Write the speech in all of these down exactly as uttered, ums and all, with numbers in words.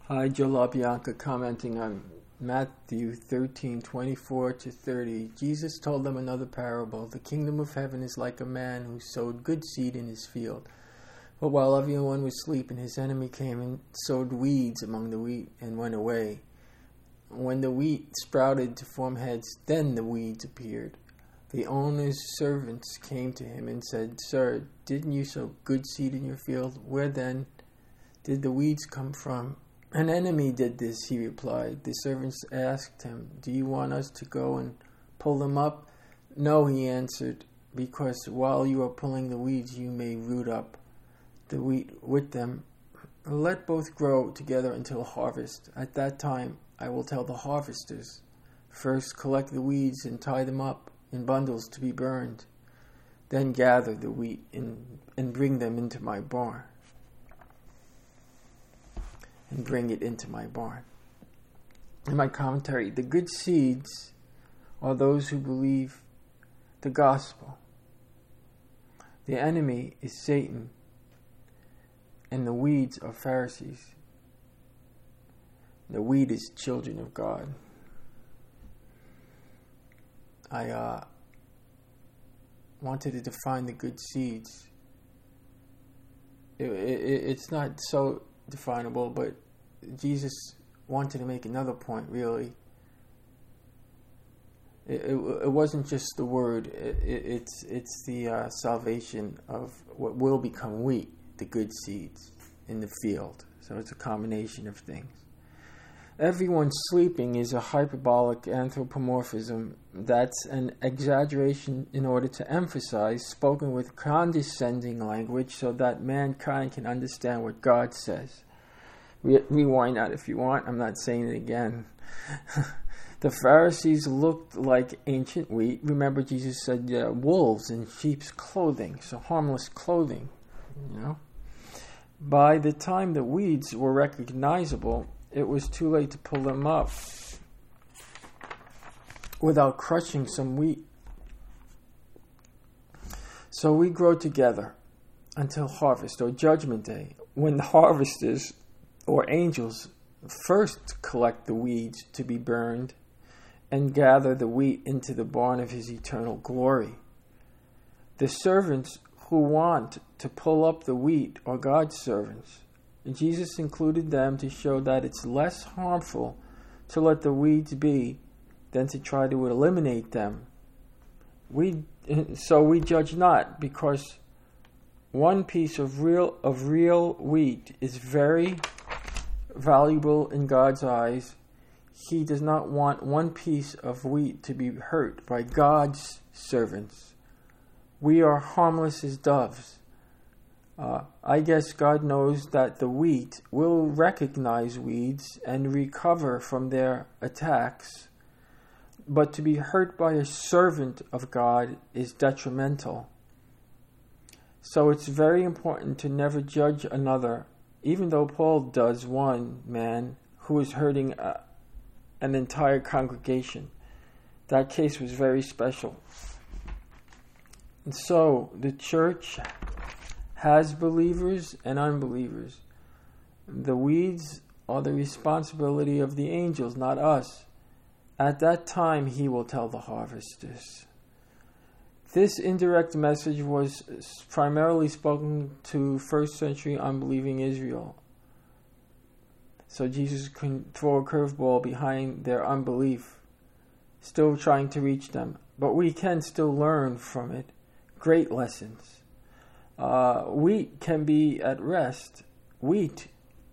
Hi, Joe LaBianca commenting on Matthew thirteen twenty-four to thirty. Jesus told them another parable. The kingdom of heaven is like a man who sowed good seed in his field. But while everyone was sleeping, his enemy came and sowed weeds among the wheat and went away. When the wheat sprouted to form heads, then the weeds appeared. The owner's servants came to him and said, "Sir, didn't you sow good seed in your field? Where then did the weeds come from?" "An enemy did this," he replied. The servants asked him, "Do you want us to go and pull them up?" "No," he answered, "because while you are pulling the weeds, you may root up the wheat with them. Let both grow together until harvest. At that time, I will tell the harvesters, first collect the weeds and tie them up in bundles to be burned. Then gather the wheat in, and bring them into my barn. And bring it into my barn." In my commentary, the good seeds are those who believe the gospel. The enemy is Satan, and the weeds are Pharisees. The wheat is children of God. I uh, wanted to define the good seeds. It, it, it's not so definable, but Jesus wanted to make another point, really. It, it, it wasn't just the word, it, it, it's, it's the uh, salvation of what will become wheat, the good seeds in the field. So it's a combination of things. Everyone sleeping is a hyperbolic anthropomorphism. That's an exaggeration in order to emphasize, spoken with condescending language so that mankind can understand what God says. Re- rewind that if you want. I'm not saying it again. The Pharisees looked like ancient wheat. Remember, Jesus said uh, wolves in sheep's clothing, so harmless clothing, you know. By the time the weeds were recognizable, it was too late to pull them up without crushing some wheat. So we grow together until harvest or judgment day, when the harvesters or angels first collect the weeds to be burned and gather the wheat into the barn of his eternal glory. The servants who want to pull up the wheat are God's servants. Jesus included them to show that it's less harmful to let the weeds be than to try to eliminate them. We so we judge not, because one piece of real of real wheat is very valuable in God's eyes. He does not want one piece of wheat to be hurt by God's servants. We are harmless as doves. Uh, I guess God knows that the wheat will recognize weeds and recover from their attacks, but to be hurt by a servant of God is detrimental. So it's very important to never judge another, even though Paul does one man who is hurting a, an entire congregation. That case was very special. And so the church has believers and unbelievers. The weeds are the responsibility of the angels, not us. At that time, he will tell the harvesters. This indirect message was primarily spoken to first century unbelieving Israel. So Jesus can throw a curveball behind their unbelief, still trying to reach them. But we can still learn from it great lessons. Uh, wheat can be at rest. Wheat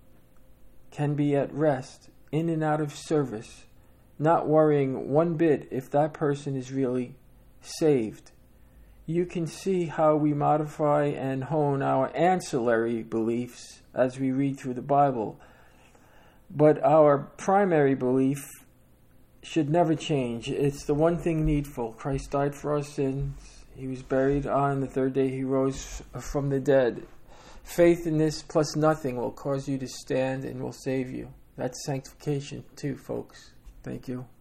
can be at rest, in and out of service, not worrying one bit if that person is really saved. You can see how we modify and hone our ancillary beliefs as we read through the Bible. But our primary belief should never change. It's the one thing needful. Christ died for our sins. He was buried. On the third day he rose from the dead. Faith in this plus nothing will cause you to stand and will save you. That's sanctification too, folks. Thank you.